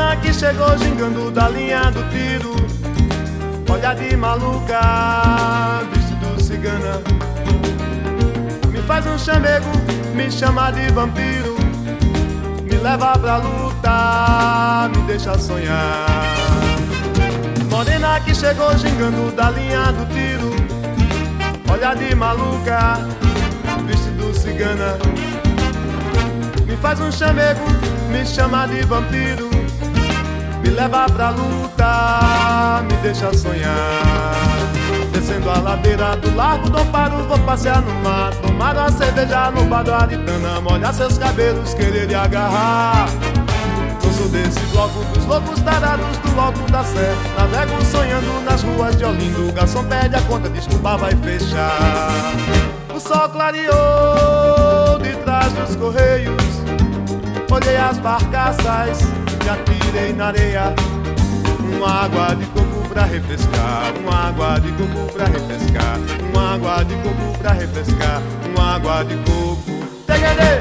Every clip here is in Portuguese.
Morena que chegou gingando da linha do tiro, olha de maluca, vestido cigana. Me faz um chamego, me chama de vampiro, me leva pra luta, me deixa sonhar. Morena que chegou gingando da linha do tiro, olha de maluca, vestido cigana. Me faz um chamego, me chama de vampiro, me leva pra luta, me deixa sonhar. Descendo a ladeira do Largo Dom Paro, vou passear no mar, tomar uma cerveja no bar do Aritana, molhar seus cabelos, querer lhe agarrar. Não sou desse bloco dos loucos tarados do alto da Sé, navego sonhando nas ruas de Olinda, o garçom pede a conta, desculpa, vai fechar. O sol clareou de trás dos correios, olhei as barcaças, me atirei na areia. Uma água de coco pra refrescar, uma água de coco pra refrescar, uma água de coco pra refrescar, uma água de coco. Teguedê!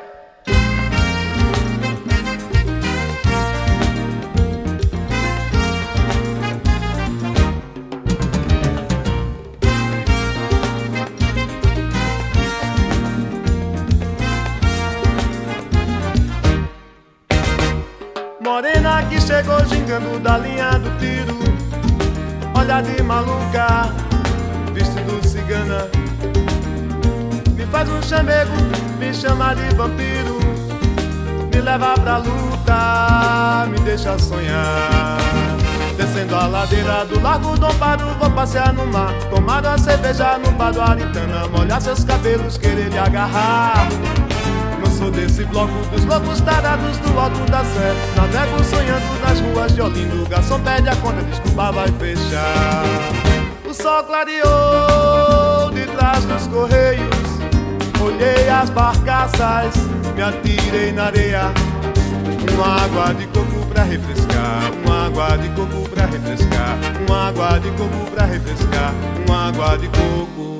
Morena que chegou gingando da linha do tiro, olha de maluca, vestido cigana. Me faz um chamego, me chama de vampiro, me leva pra luta, me deixa sonhar. Descendo a ladeira do Largo Dom Paro, vou passear no mar, tomar uma cerveja no bar do Aritana, molhar seus cabelos, querer lhe agarrar. Sou desse bloco dos loucos tarados do alto da Sé, navego sonhando nas ruas de Olinda, o garçom pede a conta, desculpa, vai fechar. O sol clareou de trás dos correios, olhei as barcaças, me atirei na areia. Uma água de coco pra refrescar, uma água de coco pra refrescar, uma água de coco pra refrescar, uma água de coco.